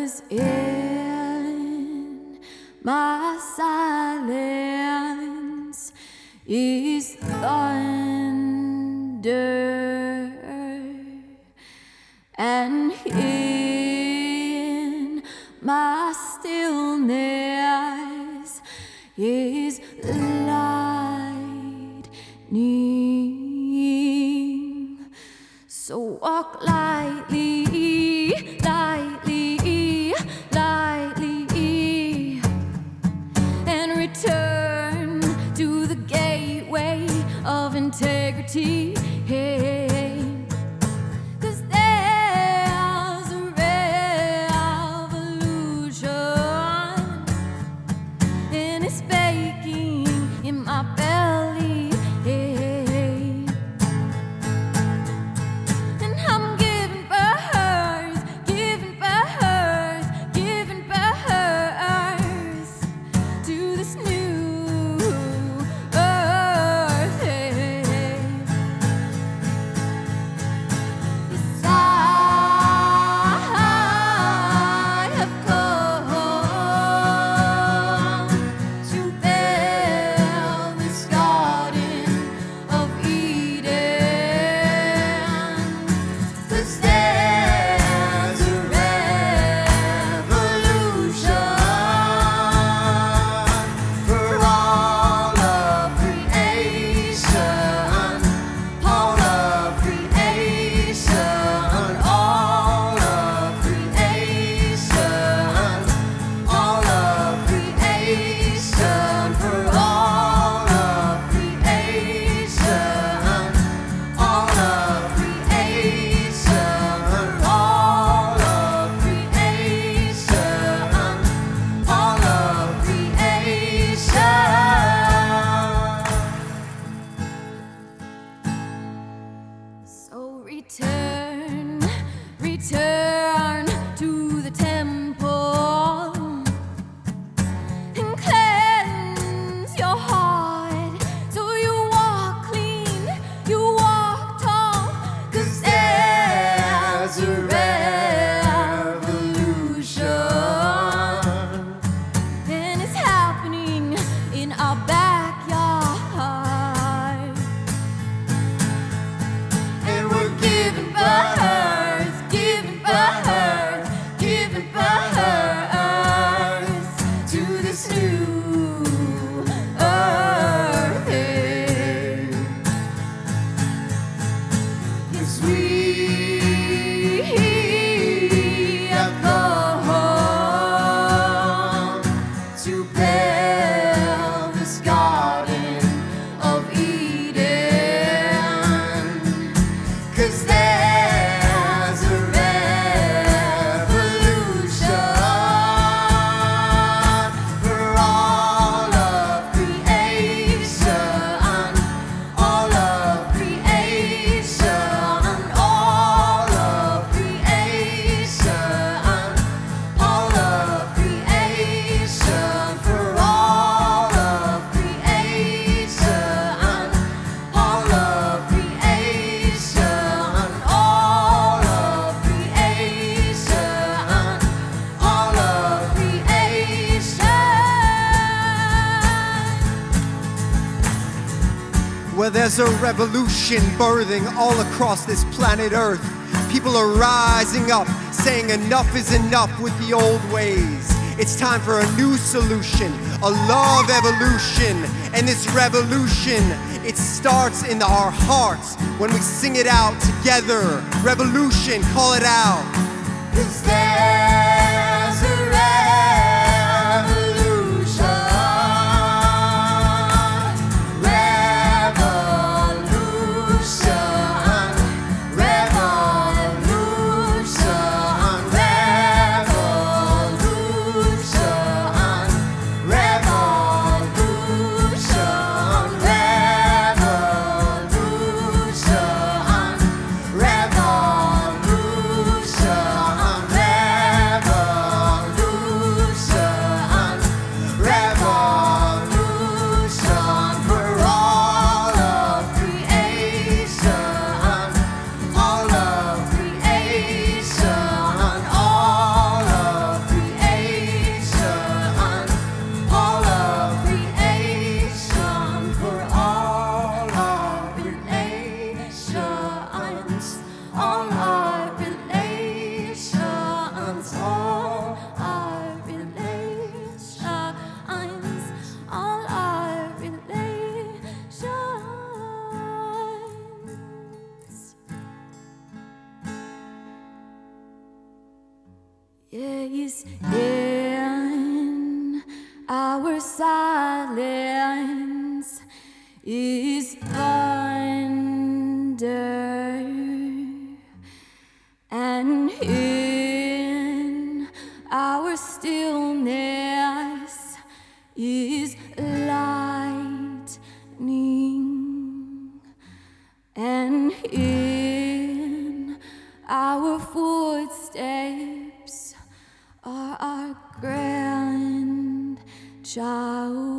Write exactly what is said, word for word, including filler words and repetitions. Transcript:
'cause in my silence is thunder, and in my stillness is lightning. So walk lightly, lightly, lightly, and return to the gateway of integrity. Hey, 'cause there's a revolution, and it's baking in my belly. Hey, and I'm giving birth, giving birth, giving birth to this new earth. Hey, yes, I have come to build this garden of Eden, 'cause there's a revolution for all of creation, all of creation, all of creation, all of creation, for all of creation, all of creation, for all of creation, all of creation. So return, return to the temple and cleanse your heart, so you walk clean, you walk tall, 'cause there's a revolution, and it's happening in our backyard, and we're giving birth, giving birth, giving birth to this new earth. Yes, we have come to build this garden of Eden, 'cause there's a revolution for all of creation, all of creation, all of creation, all of creation, for all of creation, all of creation, all of creation, all of creation. Well, there's a revolution birthing all across this planet Earth. People are rising up, saying enough is enough with the old ways. It's time for a new solution, a love evolution. And this revolution, it starts in our hearts when we sing it out together. Revolution, call it out. 'Cause there's a revolution, revolution, revolution, revolution, revolution, revolution, revolution, revolution. Yes, in our silence is thunder, and in our stillness is lightning, and in our footsteps are our grandchild.